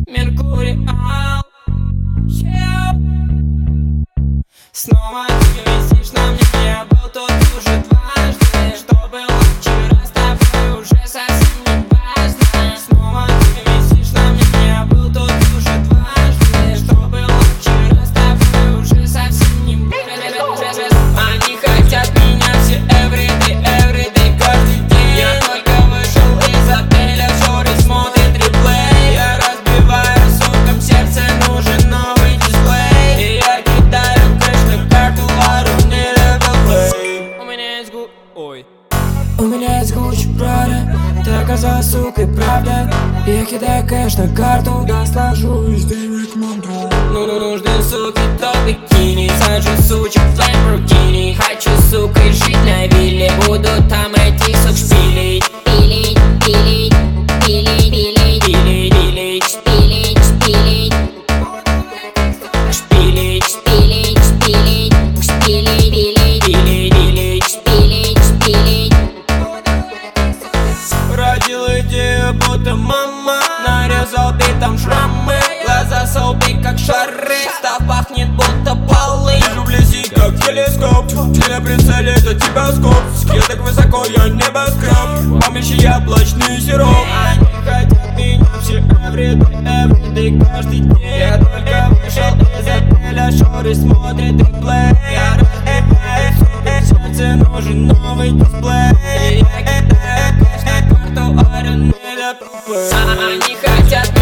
Меркуриал, снова ты висишь на мне. Я был тут уже дважды. Что было вчера с тобой уже совсем не важно. Снова ты висишь на мне. Я был тут уже дважды. Что было вчера с тобой уже совсем не важно. Они хотят меня все everyday, каждый день. Я только вышел из отеля, шоры смотрит реплей. Я разбиваю соком сердце, нужен новый дисплей. И я кидаю кэш на карту, Лару не плей. У меня есть У меня есть Gucci Prada. Ты оказалась сукой, правда? Я кидаю кэш на карту, да сложу из денег мандру. Нужны суки, то бикини. Сажу сучек в Lamborghini. Хочу сукой жить на вилле. Буду там этих сук шпилей. Шпилей, шпилей, шпилей, шпилей, шпилей, шпилей, шпилей, шпилей, шпилей, шпилей, шпилей, шпилей, шпилей, шпилей. Родил идею, будто мама. Нарезал битом шрамы. Глаза солби, как шары. Став пахнет, будто полы. Вижу вблизи, как телескоп. Ты на прицеле, это тебя скоп. Скилл так высоко, я небоскреб. Помещи яблочный сироп. Они хотят меня все everyday, каждый день. Я только вышел из отеля, шоры смотрит реплей. Я разбиваю сукой сердце, нужен новый дисплей. Я кидаю кэш на карту, Лару не плей. Они хотят